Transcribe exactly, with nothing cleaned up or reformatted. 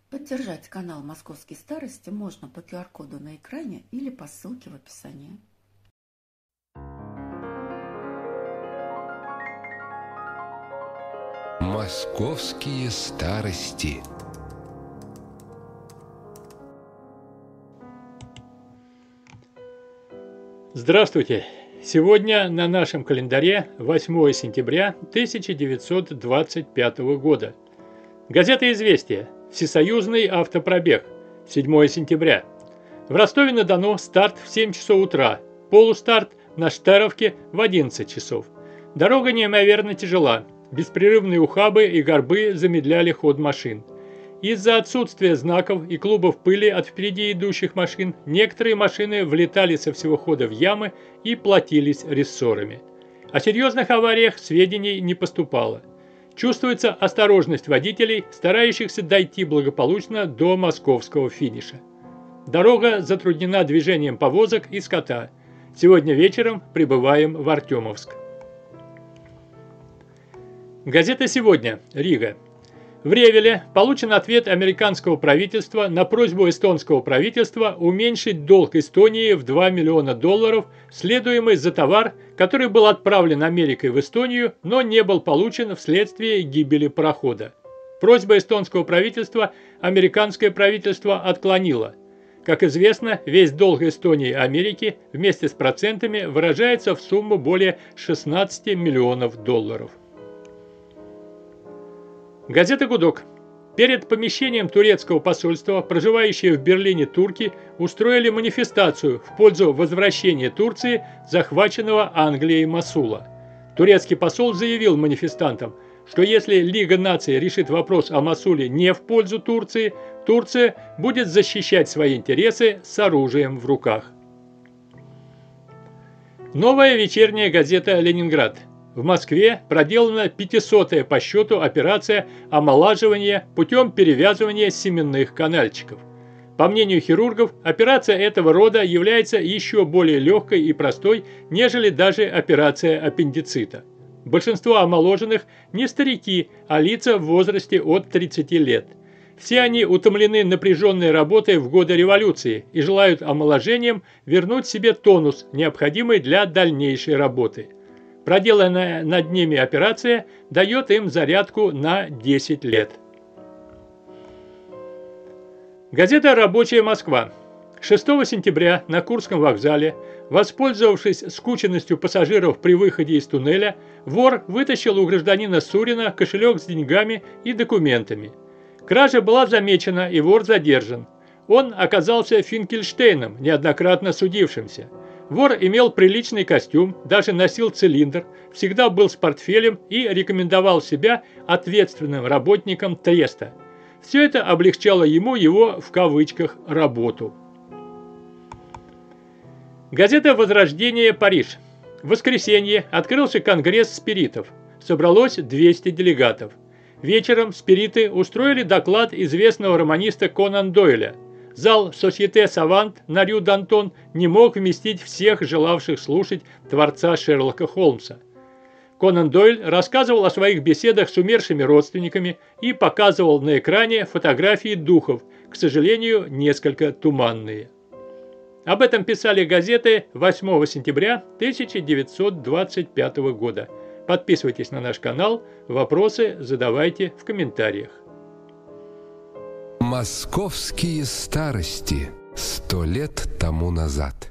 Поддержать канал «Московские старости» можно по ку ар коду на экране или по ссылке в описании. Московские старости. Здравствуйте! Сегодня на нашем календаре восьмое сентября тысяча девятьсот двадцать пятого года. Газета «Известия». Всесоюзный автопробег. седьмое сентября. В Ростове-на-Дону старт в семь часов утра. Полустарт на Штеровке в одиннадцать часов. Дорога неимоверно тяжела. Беспрерывные ухабы и горбы замедляли ход машин. Из-за отсутствия знаков и клубов пыли от впереди идущих машин некоторые машины влетали со всего хода в ямы и платились рессорами. О серьезных авариях сведений не поступало. Чувствуется осторожность водителей, старающихся дойти благополучно до московского финиша. Дорога затруднена движением повозок и скота. Сегодня вечером прибываем в Артемовск. Газета «Сегодня», Рига. В Ревеле получен ответ американского правительства на просьбу эстонского правительства уменьшить долг Эстонии в два миллиона долларов, следуемый за товар, который был отправлен Америкой в Эстонию, но не был получен вследствие гибели парохода. Просьбу эстонского правительства американское правительство отклонило. Как известно, весь долг Эстонии Америке вместе с процентами выражается в сумму более шестнадцати миллионов долларов. Газета «Гудок». Перед помещением турецкого посольства проживающие в Берлине турки устроили манифестацию в пользу возвращения Турции захваченного Англией Мосула. Турецкий посол заявил манифестантам, что если Лига наций решит вопрос о Мосуле не в пользу Турции, Турция будет защищать свои интересы с оружием в руках. Новая вечерняя газета «Ленинград». В Москве проделана пятисотая по счету операция омолаживания путем перевязывания семенных канальчиков. По мнению хирургов, операция этого рода является еще более легкой и простой, нежели даже операция аппендицита. Большинство омоложенных не старики, а лица в возрасте от тридцати лет. Все они утомлены напряженной работой в годы революции и желают омоложением вернуть себе тонус, необходимый для дальнейшей работы. Проделанная над ними операция дает им зарядку на десять лет. Газета «Рабочая Москва». шестого сентября на Курском вокзале, воспользовавшись скученностью пассажиров при выходе из туннеля, вор вытащил у гражданина Сурина кошелек с деньгами и документами. Кража была замечена и вор задержан. Он оказался Финкельштейном, неоднократно судившимся. Вор имел приличный костюм, даже носил цилиндр, всегда был с портфелем и рекомендовал себя ответственным работником треста. Все это облегчало ему его, в кавычках, работу. Газета «Возрождение. Париж». В воскресенье открылся конгресс спиритов. Собралось двести делегатов. Вечером спириты устроили доклад известного романиста Конан Дойля. Зал «Сосьете Савант» на Рю-Д'Антон не мог вместить всех желавших слушать творца Шерлока Холмса. Конан Дойль рассказывал о своих беседах с умершими родственниками и показывал на экране фотографии духов, к сожалению, несколько туманные. Об этом писали газеты восьмого сентября тысяча девятьсот двадцать пятого года. Подписывайтесь на наш канал, вопросы задавайте в комментариях. Московские старости. Сто лет тому назад.